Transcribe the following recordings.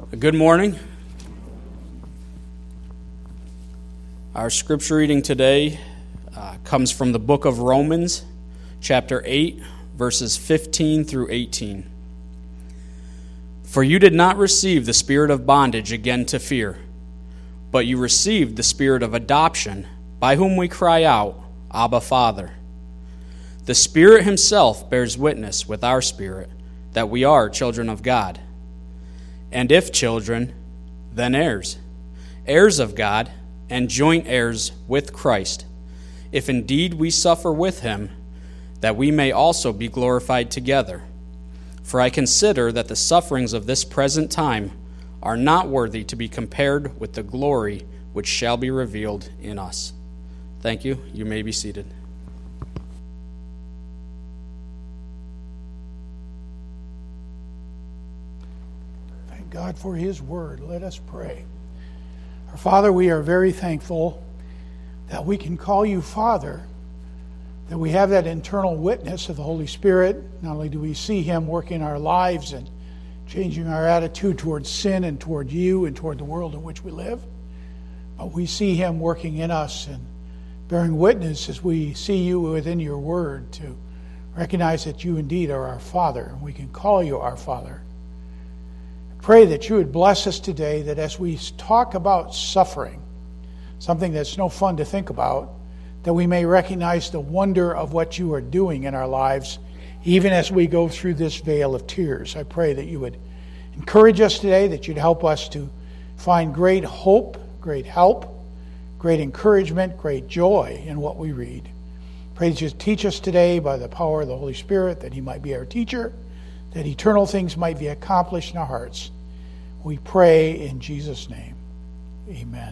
Good morning. Our scripture reading today comes from the book of Romans, chapter 8, verses 15 through 18. For you did not receive the spirit of bondage again to fear, but you received the spirit of adoption, by whom we cry out, Abba, Father. The Spirit himself bears witness with our spirit that we are children of God. And if children, then heirs, heirs of God, and joint heirs with Christ, if indeed we suffer with him, that we may also be glorified together. For I consider that the sufferings of this present time are not worthy to be compared with the glory which shall be revealed in us. Thank you. You may be seated. God for his word. Let us pray. Our Father, we are very thankful that we can call you Father, that we have that internal witness of the Holy Spirit. Not only do we see him working our lives and changing our attitude towards sin and toward you and toward the world in which we live, but we see him working in us and bearing witness as we see you within your word to recognize that you indeed are our Father, and we can call you our Father. Pray that you would bless us today, that as we talk about suffering, something that's no fun to think about, that we may recognize the wonder of what you are doing in our lives, even as we go through this vale of tears. I pray that you would encourage us today, that you'd help us to find great hope, great help, great encouragement, great joy in what we read. Pray that you teach us today by the power of the Holy Spirit, that he might be our teacher, that eternal things might be accomplished in our hearts. We pray in Jesus' name. Amen.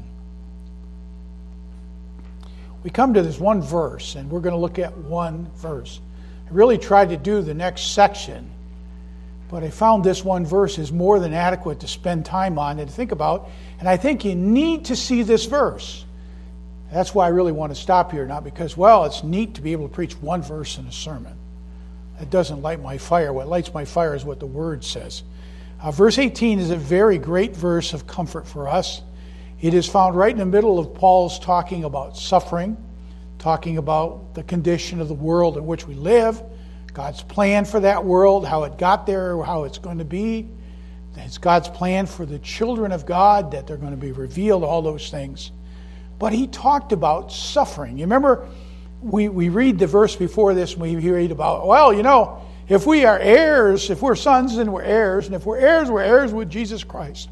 We come to this one verse, and we're going to look at one verse. I really tried to do the next section, but I found this one verse is more than adequate to spend time on and to think about, and I think you need to see this verse. That's why I really want to stop here, not because, well, it's neat to be able to preach one verse in a sermon. That doesn't light my fire. What lights my fire is what the Word says. Verse 18 is a very great verse of comfort for us. It is found right in the middle of Paul's talking about suffering, talking about the condition of the world in which we live, God's plan for that world, how it got there, how it's going to be. It's God's plan for the children of God, that they're going to be revealed, all those things. But he talked about suffering. You remember, we read the verse before this, and we read about, well, you know, if we are heirs, if we're sons, then we're heirs. And if we're heirs with Jesus Christ.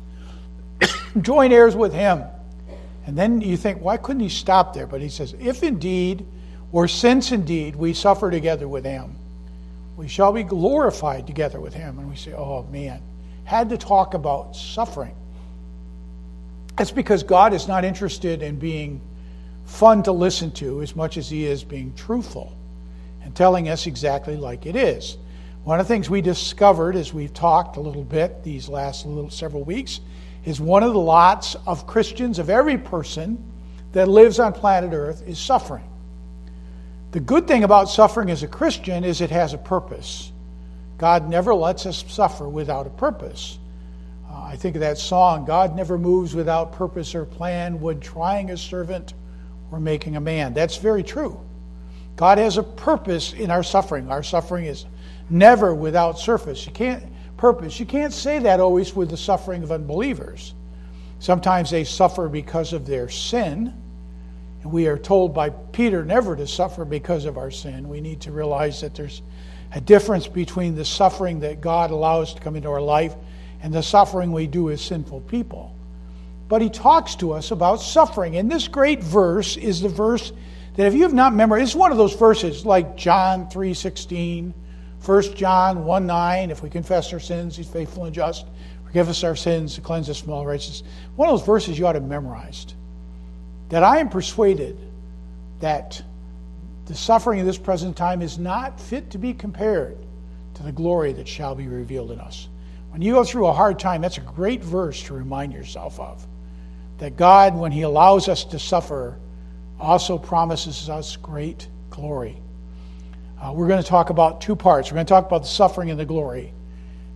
Joint heirs with him. And then you think, why couldn't he stop there? But he says, if indeed, or since indeed, we suffer together with him, we shall be glorified together with him. And we say, oh man, had to talk about suffering. That's because God is not interested in being fun to listen to as much as he is being truthful and telling us exactly like it is. One of the things we discovered as we've talked a little bit these last several weeks is one of the lots of Christians, of every person that lives on planet Earth, is suffering. The good thing about suffering as a Christian is it has a purpose. God never lets us suffer without a purpose. I think of that song, God never moves without purpose or plan, would trying a servant or making a man. That's very true. God has a purpose in our suffering. Our suffering is never without purpose. You can't say that always with the suffering of unbelievers. Sometimes they suffer because of their sin, and we are told by Peter never to suffer because of our sin. We need to realize that there's a difference between the suffering that God allows to come into our life and the suffering we do as sinful people. But he talks to us about suffering, and this great verse is the verse that if you have not memorized, it's one of those verses like John 3:16, 1 John 1:9, if we confess our sins, he's faithful and just, forgive us our sins, to cleanse us from all righteousness. One of those verses you ought to have memorized. That I am persuaded that the suffering of this present time is not fit to be compared to the glory that shall be revealed in us. When you go through a hard time, that's a great verse to remind yourself of. That God, when he allows us to suffer, also promises us great glory. We're going to talk about two parts. We're going to talk about the suffering and the glory.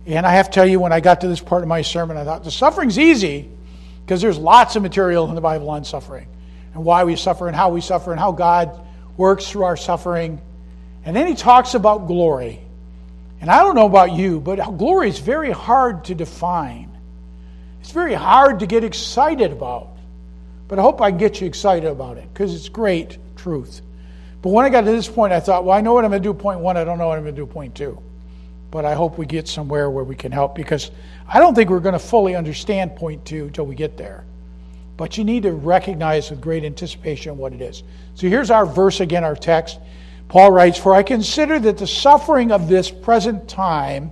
And I have to tell you, when I got to this part of my sermon, I thought, the suffering's easy, because there's lots of material in the Bible on suffering, and why we suffer, and how God works through our suffering. And then he talks about glory. And I don't know about you, but glory is very hard to define. It's very hard to get excited about. But I hope I can get you excited about it, because it's great truth. But when I got to this point, I thought, well, I know what I'm going to do point 1. I don't know what I'm going to do point 2. But I hope we get somewhere where we can help, because I don't think we're going to fully understand point 2 until we get there. But you need to recognize with great anticipation what it is. So here's our verse again, our text. Paul writes, "For I consider that the sufferings of this present time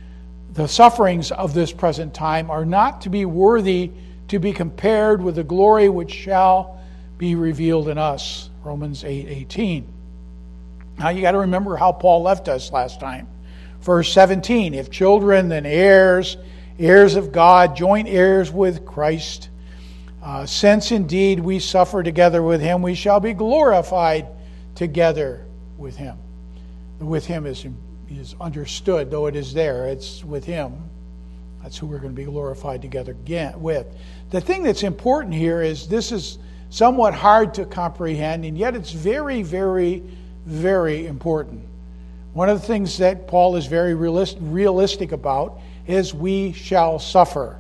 are not to be worthy to be compared with the glory which shall be revealed in us." Romans 8:18. Now you got to remember how Paul left us last time. Verse 17, "If children, then heirs, heirs of God, joint heirs with Christ. Since indeed we suffer together with him, we shall be glorified together with him." The "with him" is understood, though it is there. It's with him. That's who we're going to be glorified together again with. The thing that's important here is this is somewhat hard to comprehend, and yet it's very, very, very important. One of the things that Paul is very realistic about is we shall suffer.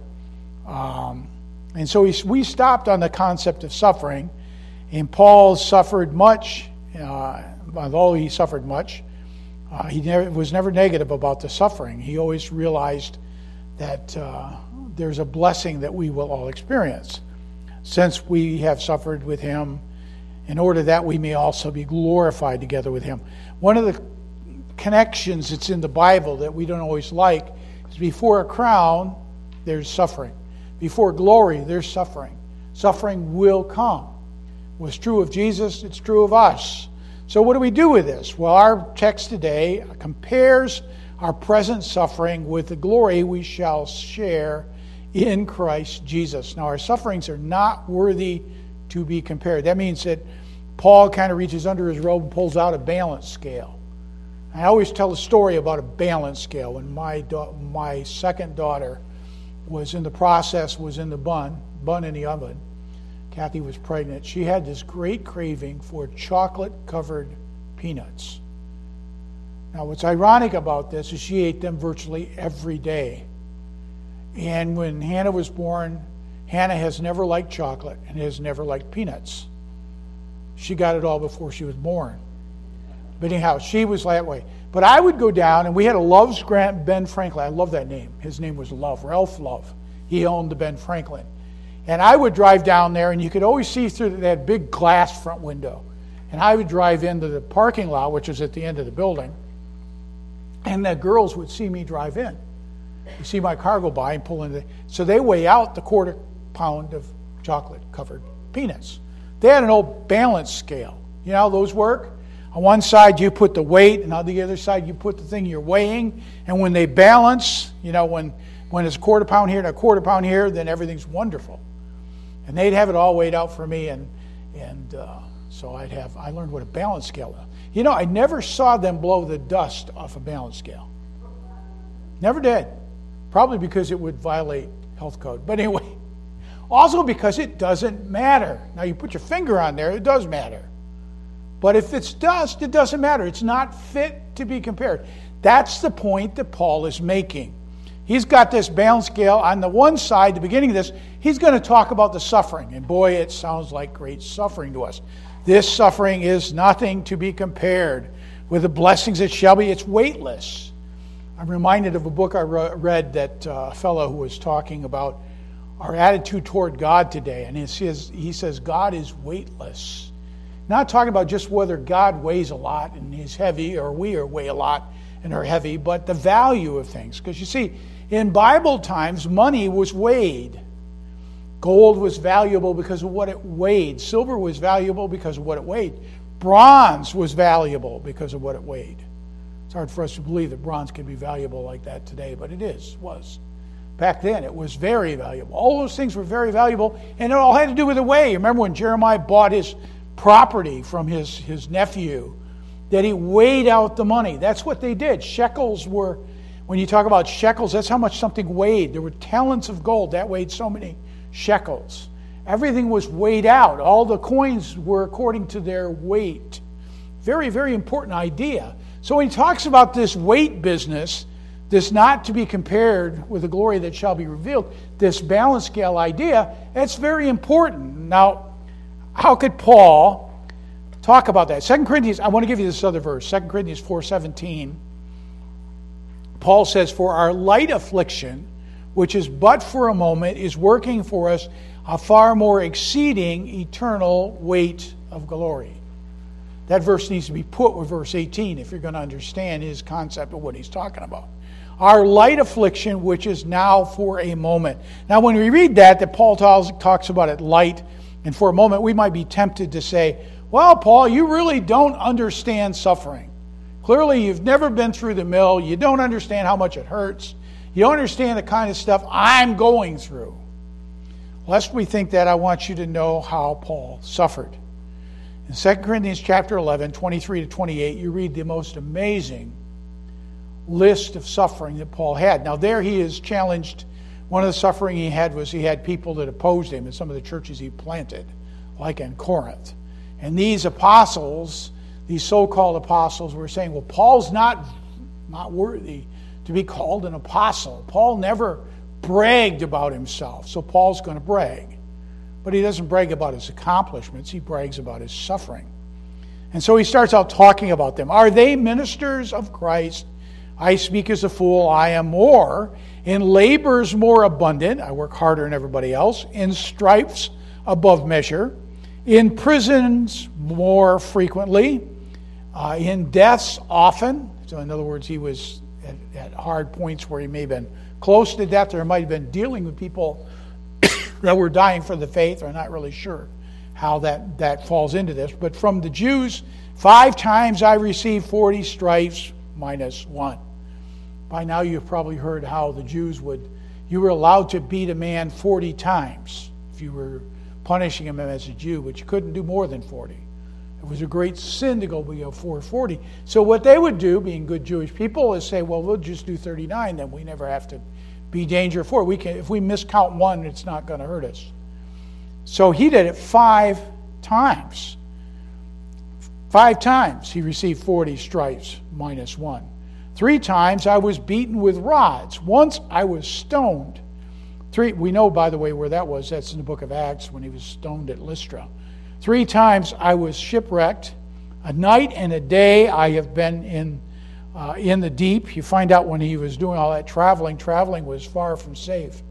And so we stopped on the concept of suffering, and Paul suffered much. Although he suffered much, he was never negative about the suffering. He always realized that there's a blessing that we will all experience, since we have suffered with him, in order that we may also be glorified together with him. One of the connections that's in the Bible that we don't always like is before a crown, there's suffering. Before glory, there's suffering. Suffering will come. What's true of Jesus, it's true of us. So what do we do with this? Well, our text today compares our present suffering with the glory we shall share in Christ Jesus. Now, our sufferings are not worthy to be compared. That means that Paul kind of reaches under his robe and pulls out a balance scale. I always tell a story about a balance scale. When my second daughter was in the process, was in the bun in the oven, Kathy was pregnant, she had this great craving for chocolate-covered peanuts. Now, what's ironic about this is she ate them virtually every day. And when Hannah was born, Hannah has never liked chocolate and has never liked peanuts. She got it all before she was born. But anyhow, she was that way. But I would go down, and we had a Love's Grant Ben Franklin. I love that name. His name was Love, Ralph Love. He owned the Ben Franklin. And I would drive down there, and you could always see through that big glass front window. And I would drive into the parking lot, which was at the end of the building, and the girls would see me drive in. You see my car go by and pull in. So they weigh out the quarter pound of chocolate-covered peanuts. They had an old balance scale. You know how those work? On one side you put the weight, and on the other side you put the thing you're weighing. And when they balance, you know, when it's a quarter pound here and a quarter pound here, then everything's wonderful. And they'd have it all weighed out for me, and so I learned what a balance scale was. You know, I never saw them blow the dust off a balance scale. Never did. Probably because it would violate health code. But anyway, also because it doesn't matter. Now, you put your finger on there, it does matter. But if it's dust, it doesn't matter. It's not fit to be compared. That's the point that Paul is making. He's got this balance scale. On the one side, the beginning of this, he's going to talk about the suffering. And boy, it sounds like great suffering to us. This suffering is nothing to be compared with the blessings that shall be. It's weightless. I'm reminded of a book I read that a fellow who was talking about our attitude toward God today. And he says God is weightless. Not talking about just whether God weighs a lot and is heavy, or we weigh a lot and are heavy, but the value of things. Because you see, in Bible times, money was weighed. Gold was valuable because of what it weighed. Silver was valuable because of what it weighed. Bronze was valuable because of what it weighed. It's hard for us to believe that bronze can be valuable like that today, but it was. Back then, it was very valuable. All those things were very valuable, and it all had to do with the way. Remember when Jeremiah bought his property from his nephew, that he weighed out the money. That's what they did. Shekels were When you talk about shekels, that's how much something weighed. There were talents of gold that weighed so many shekels. Everything was weighed out. All the coins were according to their weight. Very, very important idea. So when he talks about this weight business, this not to be compared with the glory that shall be revealed, this balance scale idea, that's very important. Now, how could Paul talk about that? 2 Corinthians, I want to give you this other verse, 2 Corinthians 4:17. Paul says, "For our light affliction, which is but for a moment, is working for us a far more exceeding eternal weight of glory." That verse needs to be put with verse 18 if you're going to understand his concept of what he's talking about. Our light affliction, which is now for a moment. Now, when we read that Paul talks about it light and for a moment, we might be tempted to say, well, Paul, you really don't understand suffering. Clearly, you've never been through the mill. You don't understand how much it hurts. You don't understand the kind of stuff I'm going through. Lest we think that, I want you to know how Paul suffered. In 2 Corinthians chapter 11, 23 to 28, you read the most amazing list of suffering that Paul had. Now there he is challenged. One of the suffering he had was he had people that opposed him in some of the churches he planted, like in Corinth. And these apostles, these so-called apostles, were saying, well, Paul's not worthy to be called an apostle. Paul never bragged about himself, so Paul's going to brag. But he doesn't brag about his accomplishments, he brags about his suffering. And so he starts out talking about them. Are they ministers of Christ? I speak as a fool, I am more. In labors more abundant, I work harder than everybody else. In stripes above measure. In prisons more frequently. In deaths often. So in other words, he was at hard points where he may have been close to death, or he might have been dealing with people that were dying for the faith. I'm not really sure how that falls into this. But from the Jews, 5 times I received 40 stripes minus 1. By now you've probably heard how the Jews you were allowed to beat a man 40 times if you were punishing him as a Jew, but you couldn't do more than 40. It was a great sin to go beyond 440. So what they would do, being good Jewish people, is say, well, we'll just do 39, then we never have to be danger for it. If we miscount 1, it's not going to hurt us. So he did it 5 times. 5 times he received 40 stripes minus 1. 3 times I was beaten with rods. Once I was stoned. 3, we know, by the way, where that was. That's in the book of Acts when he was stoned at Lystra. 3 times I was shipwrecked. A night and a day I have been in the deep. You find out when he was doing all that traveling was far from safe.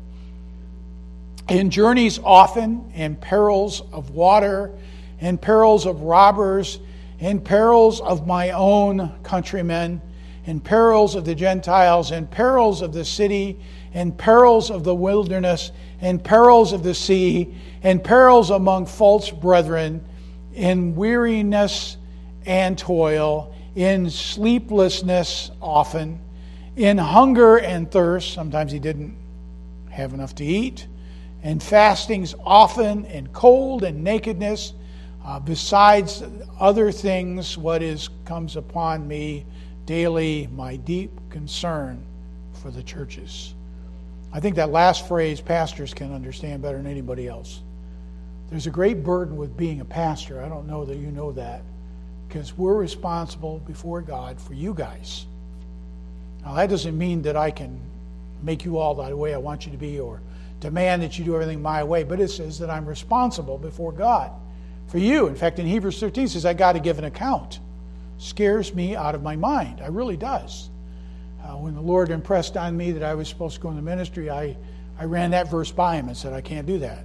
In journeys often, in perils of water, in perils of robbers, in perils of my own countrymen, in perils of the Gentiles, in perils of the city, in perils of the wilderness, in perils of the sea, in perils among false brethren, in weariness and toil, in sleeplessness often, in hunger and thirst, sometimes he didn't have enough to eat, and fastings often, and cold and nakedness, besides other things, comes upon me daily, my deep concern for the churches. I think that last phrase pastors can understand better than anybody else. There's a great burden with being a pastor. I don't know that you know that, because we're responsible before God for you guys. Now, that doesn't mean that I can make you all the way I want you to be or demand that you do everything my way, but it says that I'm responsible before God for you. In fact, in Hebrews 13 it says I got to give an account. Scares me out of my mind. It really does. When the Lord impressed on me that I was supposed to go into ministry, I ran that verse by him and said, I can't do that.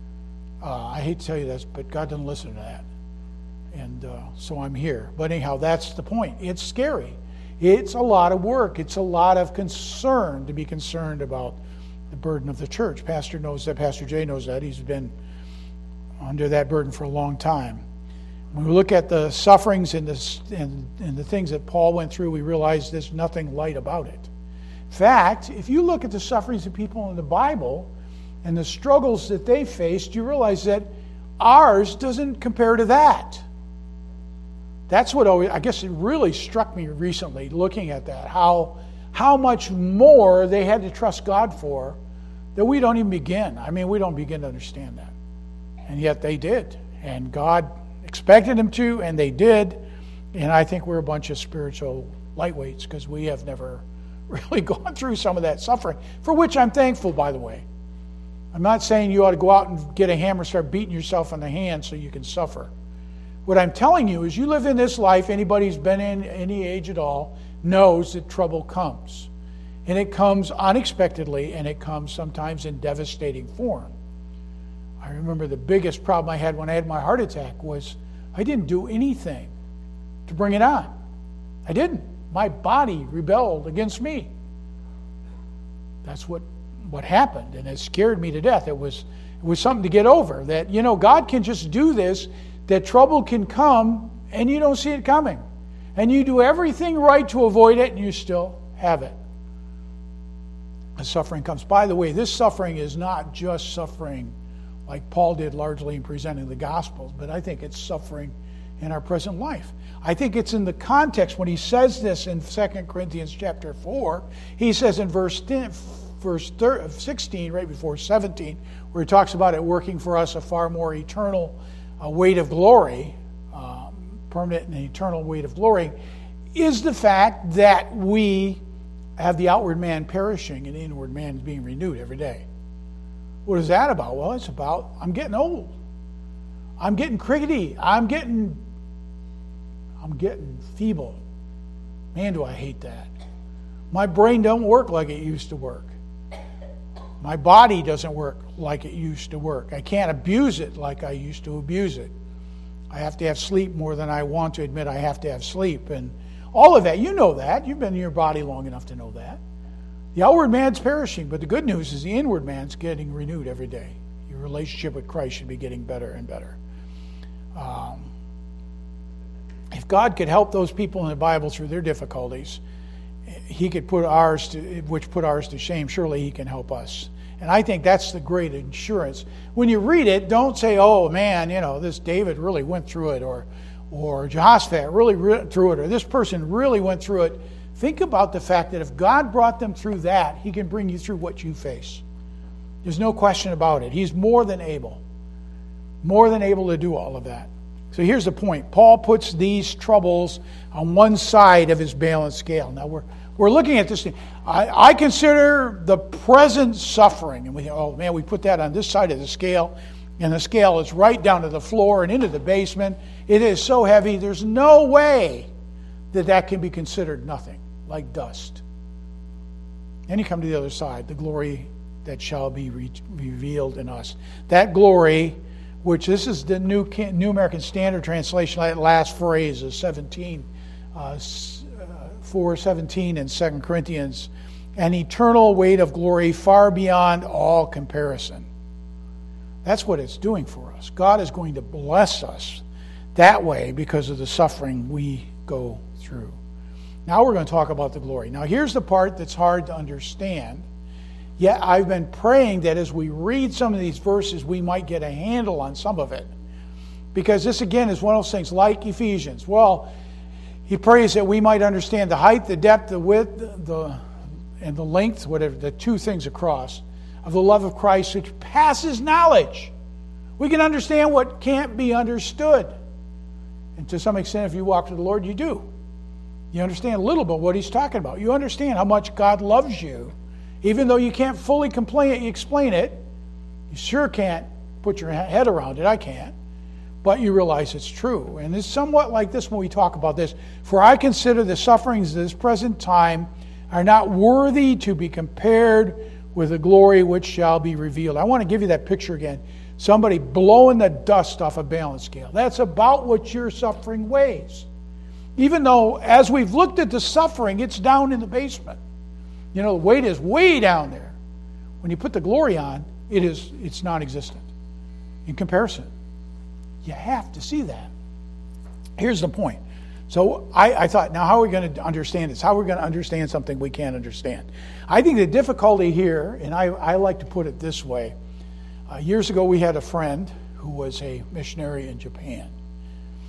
I hate to tell you this, but God doesn't listen to that. And so I'm here. But anyhow, that's the point. It's scary. It's a lot of work. It's a lot of concern to be concerned about the burden of the church. Pastor knows that. Pastor Jay knows that. He's been under that burden for a long time. When we look at the sufferings and the things that Paul went through, we realize there's nothing light about it. In fact, if you look at the sufferings of people in the Bible and the struggles that they faced, you realize that ours doesn't compare to that. That's what I guess it really struck me recently looking at that, how how much more they had to trust God for that we don't even begin. I mean, we don't begin to understand that. And yet they did. And God expected them to, and they did. And I think we're a bunch of spiritual lightweights because we have never really gone through some of that suffering, for which I'm thankful, by the way. I'm not saying you ought to go out and get a hammer and start beating yourself on the hand so you can suffer. What I'm telling you is you live in this life, anybody who's been in any age at all knows that trouble comes. And it comes unexpectedly, and it comes sometimes in devastating form. I remember the biggest problem I had when I had my heart attack was I didn't do anything to bring it on. I didn't. My body rebelled against me. That's what happened, and it scared me to death. It was something to get over, that, God can just do this, that trouble can come, and you don't see it coming. And you do everything right to avoid it, and you still have it. The suffering comes. By the way, this suffering is not just suffering like Paul did largely in presenting the Gospels, but I think it's suffering in our present life. I think it's in the context when he says this in 2 Corinthians chapter 4. He says in verse 16, right before 17, where he talks about it working for us a far more eternal weight of glory, permanent and eternal weight of glory, is the fact that we have the outward man perishing and the inward man being renewed every day. What is that about? Well, it's about I'm getting old. I'm getting crickety. I'm getting feeble. Man, do I hate that. My brain don't work like it used to work. My body doesn't work like it used to work. I can't abuse it like I used to abuse it. I have to have sleep more than I want to admit I have to have sleep. And all of that, you know that. You've been in your body long enough to know that. The outward man's perishing, but the good news is the inward man's getting renewed every day. Your relationship with Christ should be getting better and better. If God could help those people in the Bible through their difficulties, He could put ours to shame. Surely He can help us. And I think that's the great assurance. When you read it, don't say, oh man, this David really went through it, or Jehoshaphat really went through it, or this person really went through it. Think about the fact that if God brought them through that, He can bring you through what you face. There's no question about it. He's more than able to do all of that. So here's the point. Paul puts these troubles on one side of his balance scale. Now we're looking at this thing. I consider the present suffering, and we put that on this side of the scale, and the scale is right down to the floor and into the basement. It is so heavy, there's no way that can be considered nothing, like dust. Then you come to the other side, the glory that shall be revealed in us. That glory, which this is the New American Standard Translation, that last phrase is 4:17 in 2 Corinthians, an eternal weight of glory far beyond all comparison. That's what it's doing for us. God is going to bless us that way because of the suffering we go through. Now we're going to talk about the glory. Now here's the part that's hard to understand. Yet I've been praying that as we read some of these verses, we might get a handle on some of it. Because this, again, is one of those things like Ephesians. Well, he prays that we might understand the height, the depth, the width, and the length, whatever, the two things across, of the love of Christ, which passes knowledge. We can understand what can't be understood. And to some extent, if you walk with the Lord, you do. You understand a little bit what He's talking about. You understand how much God loves you. Even though you can't fully explain it, you sure can't put your head around it. I can't. But you realize it's true. And it's somewhat like this when we talk about this. For I consider the sufferings of this present time are not worthy to be compared with the glory which shall be revealed. I want to give you that picture again. Somebody blowing the dust off a balance scale. That's about what your suffering weighs. Even though, as we've looked at the suffering, it's down in the basement. The weight is way down there. When you put the glory on, it's non-existent in comparison. You have to see that. Here's the point. So I thought, now how are we going to understand this? How are we going to understand something we can't understand? I think the difficulty here, and I like to put it this way. Years ago we had a friend who was a missionary in Japan.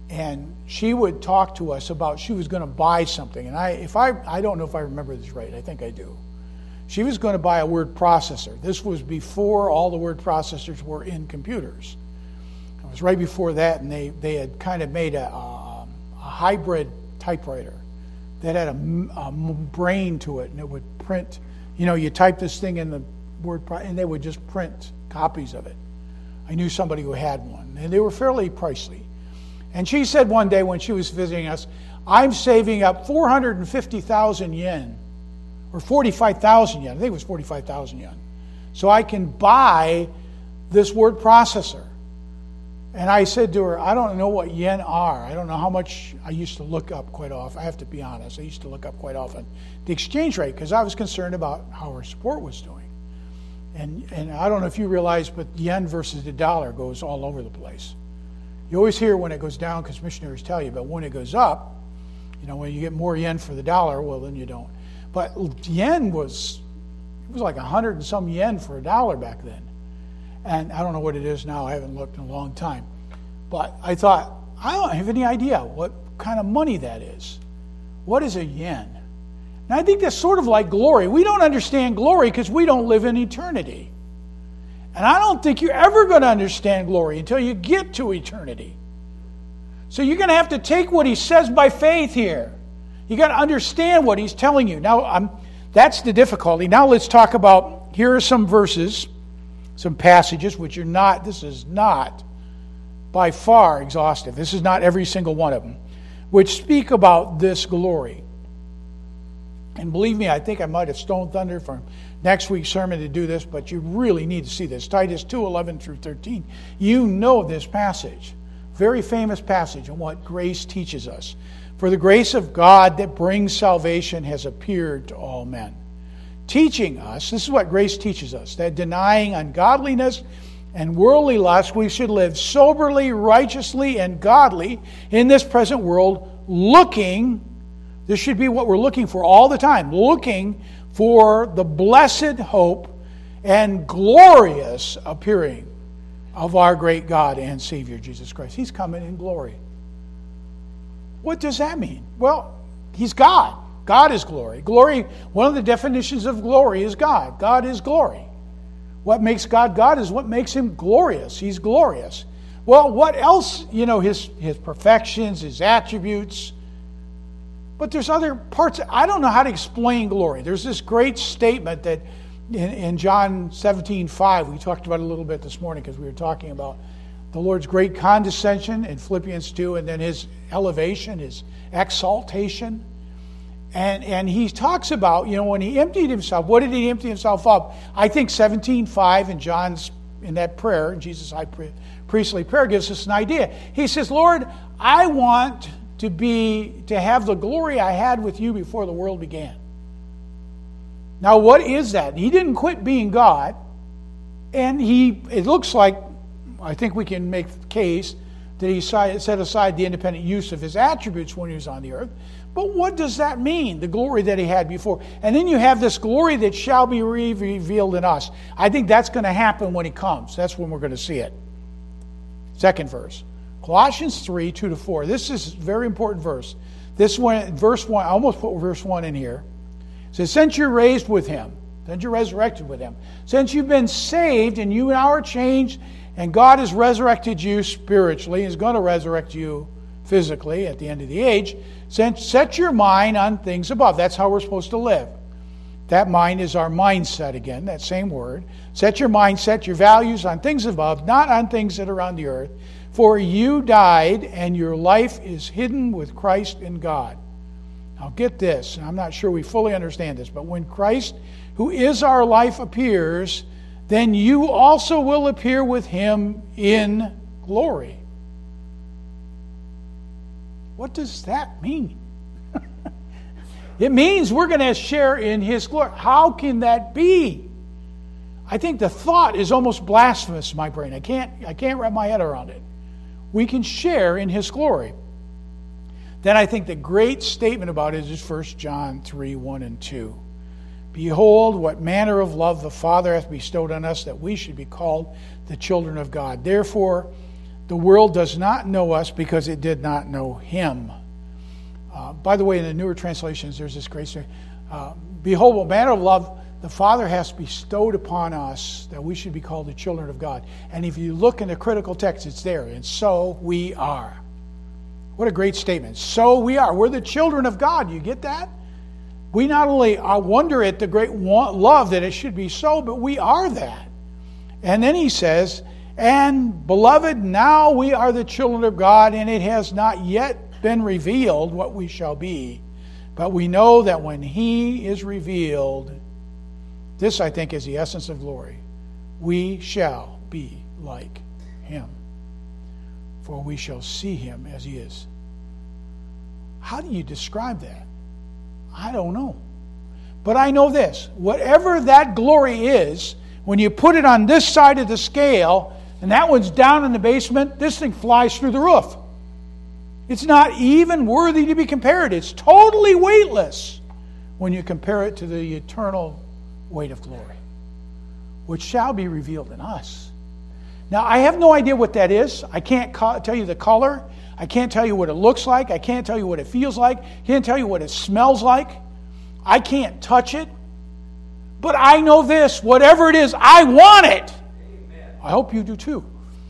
And she would talk to us about she was going to buy something. And I don't know if I remember this right. I think I do. She was going to buy a word processor. This was before all the word processors were in computers. It was right before that, and they had kind of made a hybrid typewriter that had a brain to it, and it would print. You type this thing in the word, and they would just print copies of it. I knew somebody who had one, and they were fairly pricey. And she said one day when she was visiting us, I'm saving up 450,000 yen, or 45,000 yen. I think it was 45,000 yen. So I can buy this word processor. And I said to her, I don't know what yen are. I don't know how much. I used to look up quite often. I have to be honest. I used to look up quite often the exchange rate because I was concerned about how her support was doing. And I don't know if you realize, but yen versus the dollar goes all over the place. You always hear when it goes down because missionaries tell you, but when it goes up, when you get more yen for the dollar, well, then you don't. But yen was like 100 and some yen for a dollar back then. And I don't know what it is now. I haven't looked in a long time. But I thought, I don't have any idea what kind of money that is. What is a yen? And I think that's sort of like glory. We don't understand glory because we don't live in eternity. And I don't think you're ever going to understand glory until you get to eternity. So you're going to have to take what he says by faith here. You got to understand what he's telling you. Now, that's the difficulty. Now let's talk about, here are some verses, some passages, which this is not by far exhaustive. This is not every single one of them, which speak about this glory. And believe me, I think I might have stolen thunder from next week's sermon to do this, but you really need to see this. Titus 2:11 through 13. You know this passage. Very famous passage on what grace teaches us. For the grace of God that brings salvation has appeared to all men. Teaching us, this is what grace teaches us, that denying ungodliness and worldly lust, we should live soberly, righteously, and godly in this present world, this should be what we're looking for all the time, looking for the blessed hope and glorious appearing of our great God and Savior, Jesus Christ. He's coming in glory. What does that mean? Well, he's God. God is glory. Glory, one of the definitions of glory is God. God is glory. What makes God God is what makes him glorious. He's glorious. Well, what else? His perfections, his attributes. But there's other parts. I don't know how to explain glory. There's this great statement that in John 17:5, we talked about it a little bit this morning because we were talking about the Lord's great condescension in Philippians 2, and then his elevation, his exaltation. And he talks about, when he emptied himself, what did he empty himself of? I think 17:5 in John's, in that prayer, in Jesus' high priestly prayer, gives us an idea. He says, Lord, I want to have the glory I had with you before the world began. Now, what is that? He didn't quit being God, and it looks like, I think we can make the case that he set aside the independent use of his attributes when he was on the earth. But what does that mean, the glory that he had before? And then you have this glory that shall be revealed in us. I think that's going to happen when he comes. That's when we're going to see it. Second verse. Colossians 3, 2-4. This is a very important verse. This one, verse 1, I almost put verse 1 in here. It says, since you're raised with him, since you're resurrected with him, since you've been saved and you now are changed, and God has resurrected you spiritually, is going to resurrect you physically at the end of the age, set your mind on things above. That's how we're supposed to live. That mind is our mindset again, that same word. Set your mindset, your values on things above, not on things that are on the earth. For you died, and your life is hidden with Christ in God. Now get this, and I'm not sure we fully understand this, but when Christ, who is our life, appears, then you also will appear with him in glory. What does that mean? It means we're going to share in his glory. How can that be? I think the thought is almost blasphemous in my brain. I can't wrap my head around it. We can share in his glory. Then I think the great statement about it is 1 John 3, 1 and 2. Behold, what manner of love the Father hath bestowed on us, that we should be called the children of God. Therefore, The world does not know us because it did not know him. By the way, in the newer translations, there's this great story. Behold, what manner of love the Father has bestowed upon us, that we should be called the children of God. And if you look in the critical text, it's there. And so we are. What a great statement. So we are. We're the children of God. You get that? We not only wonder at the great love that it should be so, but we are that. And then he says, and beloved, now we are the children of God, and it has not yet been revealed what we shall be. But we know that when he is revealed, this, I think, is the essence of glory. We shall be like him, for we shall see him as he is. How do you describe that? I don't know. But I know this. Whatever that glory is, when you put it on this side of the scale, and that one's down in the basement, this thing flies through the roof. It's not even worthy to be compared. It's totally weightless when you compare it to the eternal weight of glory, which shall be revealed in us. Now, I have no idea what that is. I can't tell you the color. I can't tell you what it looks like. I can't tell you what it feels like. I can't tell you what it smells like. I can't touch it. But I know this. Whatever it is, I want it. Amen. I hope you do too.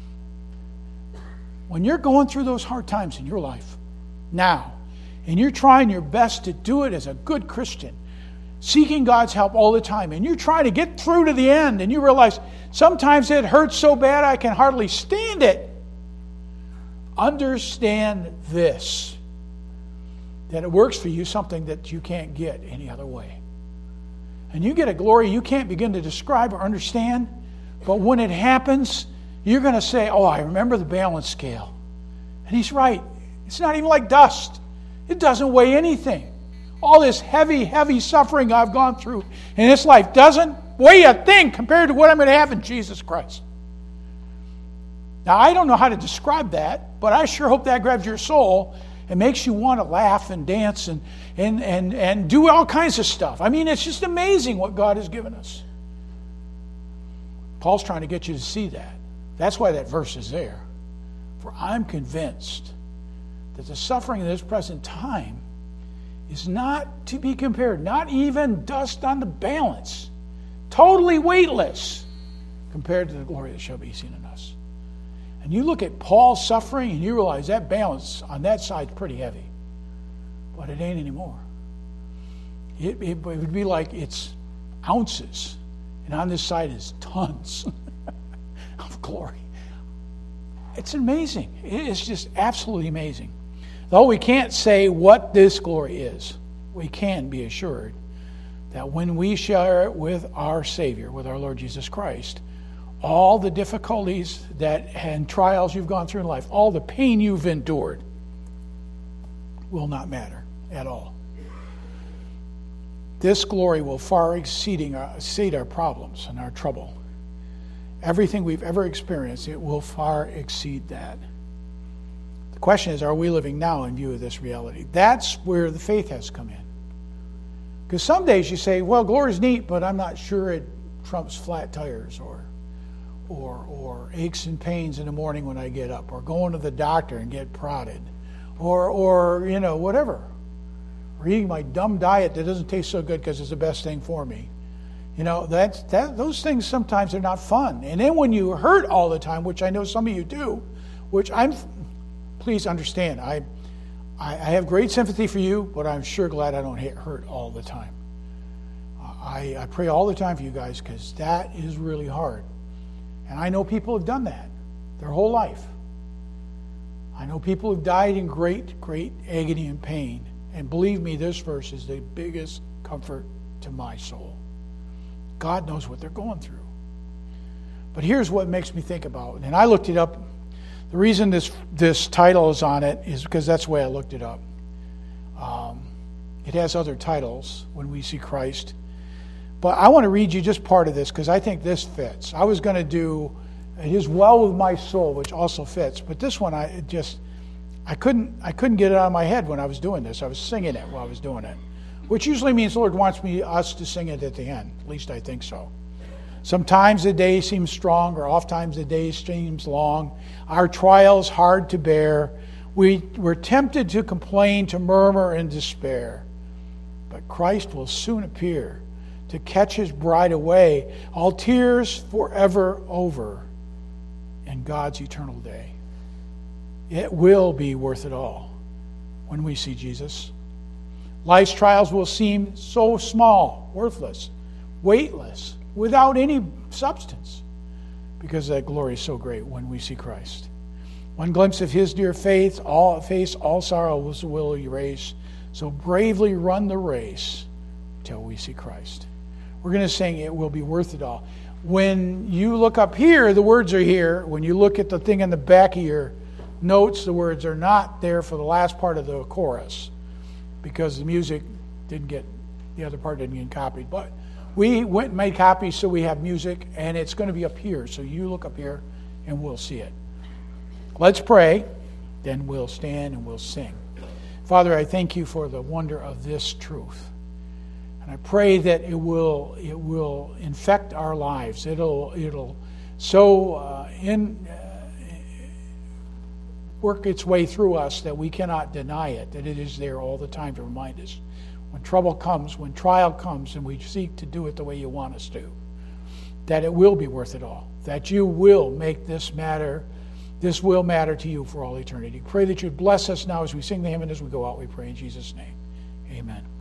When you're going through those hard times in your life now, and you're trying your best to do it as a good Christian, seeking God's help all the time, and you're trying to get through to the end, and you realize sometimes it hurts so bad I can hardly stand it. Understand this, that it works for you something that you can't get any other way. And you get a glory you can't begin to describe or understand, but when it happens, you're going to say, oh, I remember the balance scale. And he's right. It's not even like dust. It doesn't weigh anything. All this heavy, heavy suffering I've gone through in this life doesn't weigh a thing compared to what I'm going to have in Jesus Christ. Now, I don't know how to describe that, but I sure hope that grabs your soul and makes you want to laugh and dance and do all kinds of stuff. I mean, it's just amazing what God has given us. Paul's trying to get you to see that. That's why that verse is there. For I'm convinced that the suffering of this present time is not to be compared, not even dust on the balance, totally weightless compared to the glory that shall be seen in us. And you look at Paul's suffering and you realize that balance on that side is pretty heavy. But it ain't anymore. It would be like it's ounces, and on this side is tons of glory. It's amazing. It's just absolutely amazing. Though we can't say what this glory is, we can be assured that when we share it with our Savior, with our Lord Jesus Christ, all the difficulties and trials you've gone through in life, all the pain you've endured, will not matter at all. This glory will far exceed our problems and our trouble. Everything we've ever experienced, it will far exceed that. The question is, are we living now in view of this reality? That's where the faith has come in. Because some days you say, well, glory's neat, but I'm not sure it trumps flat tires or aches and pains in the morning when I get up, or going to the doctor and get prodded, or whatever. Or eating my dumb diet that doesn't taste so good because it's the best thing for me. Those things sometimes are not fun. And then when you hurt all the time, which I know some of you do, please understand, I have great sympathy for you, but I'm sure glad I don't hurt all the time. I pray all the time for you guys because that is really hard. And I know people have done that their whole life. I know people have died in great, great agony and pain. And believe me, this verse is the biggest comfort to my soul. God knows what they're going through. But here's what makes me think about it. And I looked it up. The reason this title is on it is because that's the way I looked it up. It has other titles when we see Christ. But I want to read you just part of this because I think this fits. I was going to do It is well with my soul, which also fits. But this one, I couldn't get it out of my head when I was doing this. I was singing it while I was doing it, which usually means the Lord wants us to sing it at the end. At least I think so. Sometimes the day seems strong, or oftentimes the day seems long. Our trials hard to bear. We're tempted to complain, to murmur and despair. But Christ will soon appear to catch his bride away, all tears forever over, in God's eternal day. It will be worth it all when we see Jesus. Life's trials will seem so small, worthless, weightless, without any substance, because that glory is so great when we see Christ. One glimpse of his dear face, all sorrows will erase. So bravely run the race till we see Christ. We're going to sing "It Will Be Worth It All." When you look up here, the words are here. When you look at the thing in the back of your notes, the words are not there for the last part of the chorus, because the music didn't get, the other part didn't get copied. But we went and made copies so we have music, and it's going to be up here. So you look up here and we'll see it. Let's pray, then we'll stand and we'll sing. Father, I thank you for the wonder of this truth. And I pray that it will infect our lives. It'll so work its way through us that we cannot deny it, that it is there all the time to remind us. When trouble comes, when trial comes, and we seek to do it the way you want us to, that it will be worth it all, that you will make this matter, this will matter to you for all eternity. Pray that you'd bless us now as we sing the hymn and as we go out, we pray in Jesus' name. Amen.